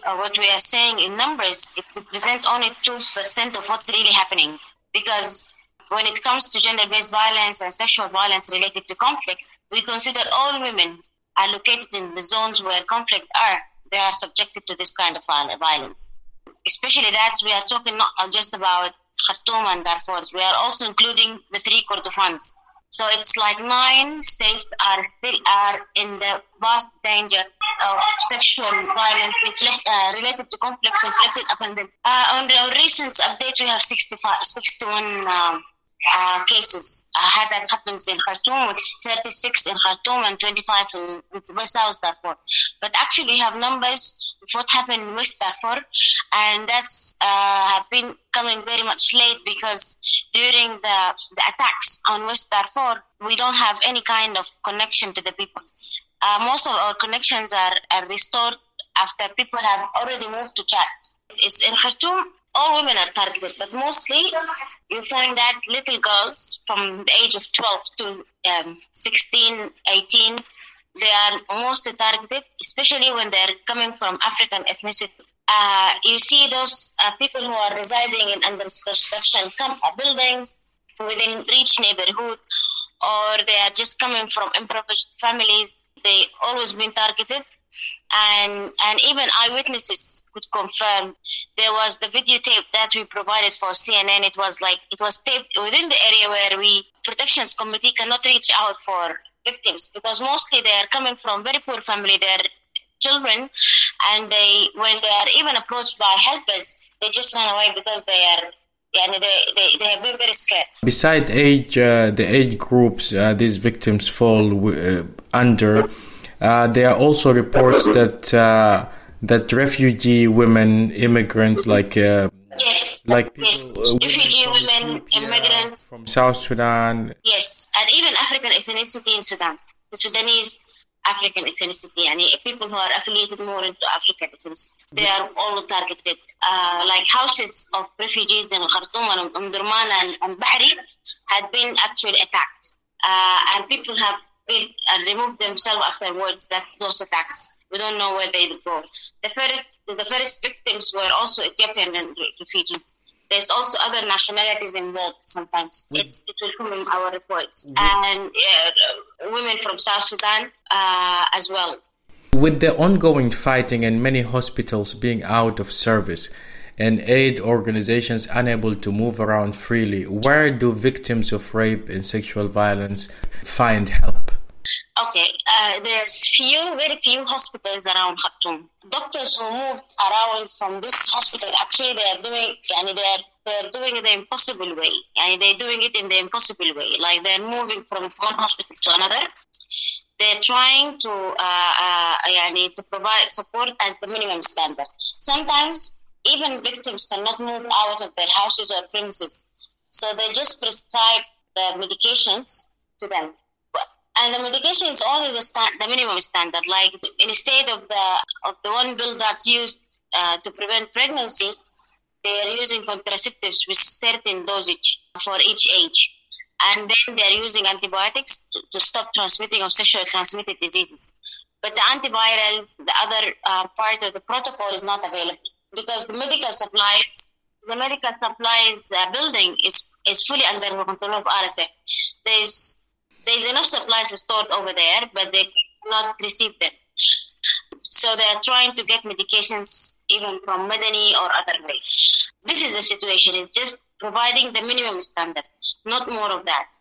what we are saying in numbers, it represents only 2% of what's really happening. Because when it comes to gender-based violence and sexual violence related to conflict, we consider all women are located in the zones where conflict they are subjected to this kind of violence. Especially that we are talking not just about Khartoum and Darfur. We are also including the 3 Kordofans. So it's like 9 states are in the vast danger of sexual violence related to conflicts inflicted upon them. On the recent update, we have 61 cases that happens in Khartoum, which is 36 in Khartoum and 25 in South Darfur. But actually, we have numbers of what happened in West Darfur, and that's have been coming very much late because during the attacks on West Darfur, we don't have any kind of connection to the people. Most of our connections are restored after people have already moved to Chad. It's in Khartoum, all women are targeted, but mostly you find that little girls from the age of 12 to 16, 18, they are mostly targeted, especially when they're coming from African ethnicity. You see those people who are residing in under construction buildings within rich neighborhood, or they are just coming from impoverished families. They always been targeted. And even eyewitnesses could confirm. There was the videotape that we provided for CNN. It was taped within the area where protections committee cannot reach out for victims, because mostly they are coming from very poor family. They're children, and when they are even approached by helpers, they just run away because they have been very scared. Beside age, the age groups these victims fall under. There are also reports that refugee women, immigrants, refugee women, immigrants from South Sudan. Yes, and even African ethnicity in Sudan, the Sudanese African ethnicity, and people who are affiliated more into African ethnicity, they are all targeted. Like houses of refugees in Khartoum and Omdurman and Bahri had been actually attacked, and people have remove themselves afterwards. That's those attacks. We don't know where they go. The first victims were also Ethiopian refugees. There's also other nationalities involved sometimes. It will come in our reports. And women from South Sudan as well. With the ongoing fighting and many hospitals being out of service and aid organizations unable to move around freely, where do victims of rape and sexual violence find help? Okay, there's very few hospitals around Khartoum. Doctors who moved around from this hospital, actually they are doing it the impossible way. They're doing it in the impossible way. Like they're moving from one hospital to another. They're trying to provide support as the minimum standard. Sometimes even victims cannot move out of their houses or premises, so they just prescribe the medications to them. And the medication is only the minimum standard. Like instead of the one pill that's used to prevent pregnancy, they are using contraceptives with certain dosage for each age. And then they are using antibiotics to stop transmitting of sexually transmitted diseases. But the antivirals, the other part of the protocol is not available because the medical supplies building is fully under the control of RSF. There's enough supplies stored over there, but they cannot receive them. So they are trying to get medications even from Madani or other way. This is the situation. It's just providing the minimum standard, not more of that.